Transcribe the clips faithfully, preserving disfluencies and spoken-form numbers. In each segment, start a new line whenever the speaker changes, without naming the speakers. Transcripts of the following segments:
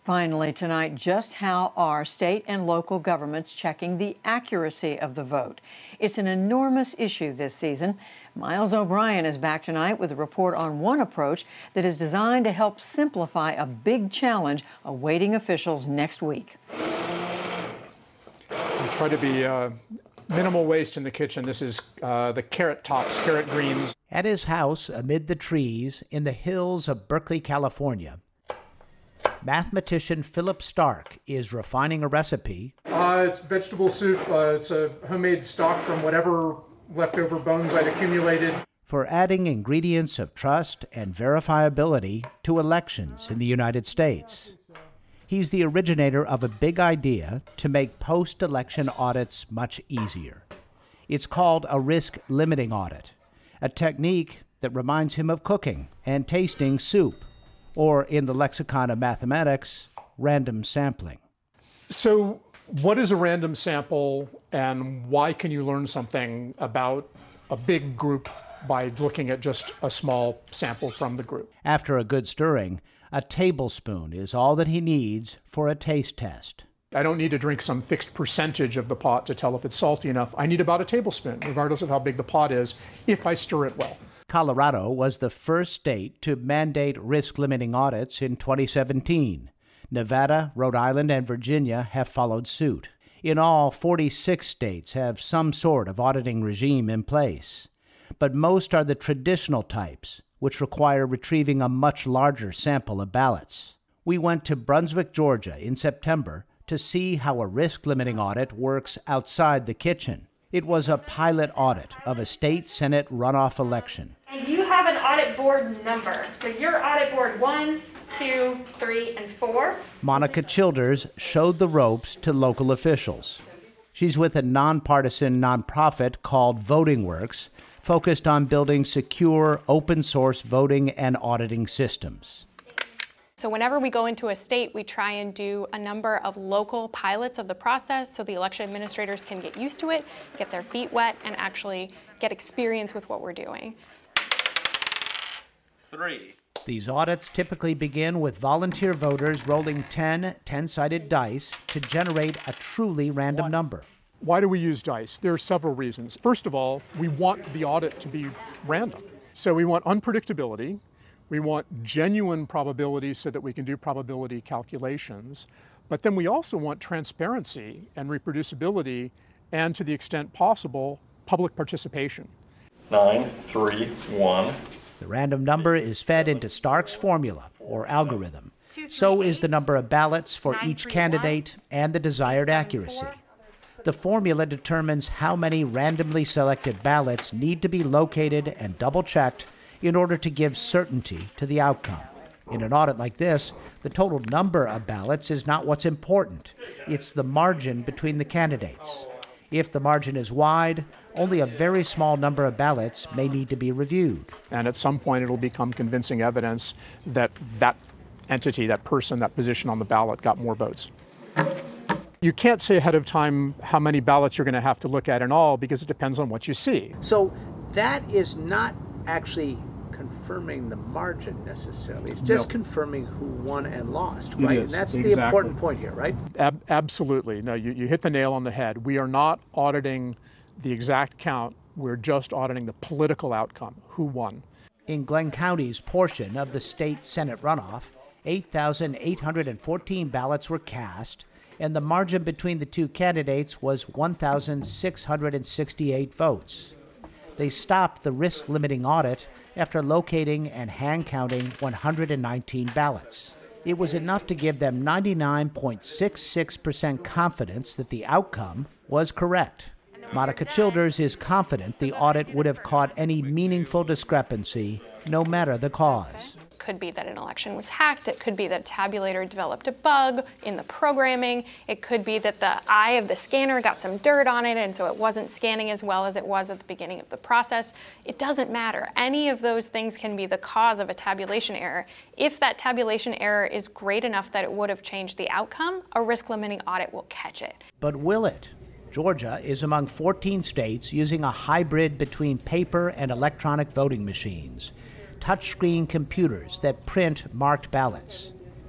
Finally tonight, just how are state and local governments checking the accuracy of the vote? It's an enormous issue this season. Miles O'Brien is back tonight with a report on one approach that is designed to help simplify a big challenge awaiting officials next week.
We try to be uh, minimal waste in the kitchen. This is uh, the carrot tops, carrot greens.
At his house amid the trees in the hills of Berkeley, California, mathematician Philip Stark is refining a recipe.
Uh, it's vegetable soup. Uh, it's a homemade stock from whatever leftover bones I'd accumulated.
For adding ingredients of trust and verifiability to elections in the United States. He's the originator of a big idea to make post-election audits much easier. It's called a risk-limiting audit, a technique that reminds him of cooking and tasting soup, or in the lexicon of mathematics, random sampling.
So what is a random sample, and why can you learn something about a big group by looking at just a small sample from the group?
After a good stirring, a tablespoon is all that he needs for a taste test.
I don't need to drink some fixed percentage of the pot to tell if it's salty enough. I need about a tablespoon, regardless of how big the pot is, if I stir it well.
Colorado was the first state to mandate risk-limiting audits in twenty seventeen. Nevada, Rhode Island, and Virginia have followed suit. In all, forty-six states have some sort of auditing regime in place. But most are the traditional types, which require retrieving a much larger sample of ballots. We went to Brunswick, Georgia in September to see how a risk-limiting audit works outside the kitchen. It was a pilot audit of a state Senate runoff election.
And you have an audit board number. So you're audit board one, two, three, and four.
Monica Childers showed the ropes to local officials. She's with a nonpartisan nonprofit called VotingWorks, focused on building secure, open-source voting and auditing systems.
So whenever we go into a state, we try and do a number of local pilots of the process so the election administrators can get used to it, get their feet wet, and actually get experience with what we're doing.
Three.
These audits typically begin with volunteer voters rolling ten ten-sided dice to generate a truly random
One.
number.
Why do we use dice? There are several reasons. First of all, we want the audit to be random. So we want unpredictability. We want genuine probability so that we can do probability calculations. But then we also want transparency and reproducibility, and to the extent possible, public participation.
Nine, three, one.
The random number is fed into Stark's formula, or algorithm. So is the number of ballots for each candidate and the desired accuracy. The formula determines how many randomly selected ballots need to be located and double-checked in order to give certainty to the outcome. In an audit like this, the total number of ballots is not what's important. It's the margin between the candidates. If the margin is wide, only a very small number of ballots may need to be reviewed.
And at some point it'll become convincing evidence that that entity, that person, that position on the ballot got more votes. You can't say ahead of time how many ballots you're going to have to look at in all, because it depends on what you see.
So that is not actually confirming the margin necessarily. It's just
No.
confirming who won and lost,
It
right?
is,
And that's
exactly.
the important point here, right?
Ab- absolutely. No, you, you hit the nail on the head. We are not auditing the exact count. We're just auditing the political outcome, who won.
In Glenn County's portion of the state Senate runoff, eight thousand eight hundred fourteen ballots were cast, and the margin between the two candidates was one thousand six hundred sixty-eight votes. They stopped the risk-limiting audit after locating and hand-counting one hundred nineteen ballots. It was enough to give them ninety-nine point six six percent confidence that the outcome was correct. Monica Childers is confident the audit would have caught any meaningful discrepancy, no matter the cause.
It could be that an election was hacked. It could be that a tabulator developed a bug in the programming. It could be that the eye of the scanner got some dirt on it, and so it wasn't scanning as well as it was at the beginning of the process. It doesn't matter. Any of those things can be the cause of a tabulation error. If that tabulation error is great enough that it would have changed the outcome, a risk-limiting audit will catch it.
But will it? Georgia is among fourteen states using a hybrid between paper and electronic voting machines, touchscreen computers that print marked ballots.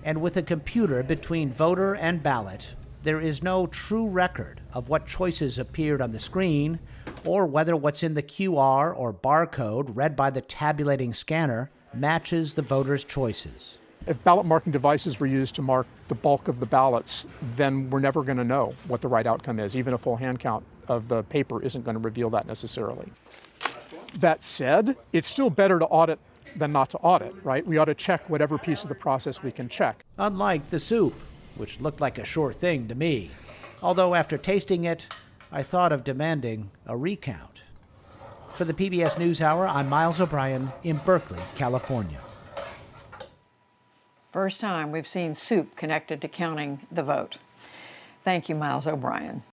And with a computer between voter and ballot, there is no true record of what choices appeared on the screen or whether what's in the Q R or barcode read by the tabulating scanner matches the voter's choices.
If ballot marking devices were used to mark the bulk of the ballots, then we're never going to know what the right outcome is. Even a full hand count of the paper isn't going to reveal that necessarily. That said, it's still better to audit than not to audit, right? We ought to check whatever piece of the process we can check.
Unlike the soup, which looked like a sure thing to me. Although after tasting it, I thought of demanding a recount. For the P B S NewsHour, I'm Miles O'Brien in Berkeley, California.
First time we've seen soup connected to counting the vote. Thank you, Miles O'Brien.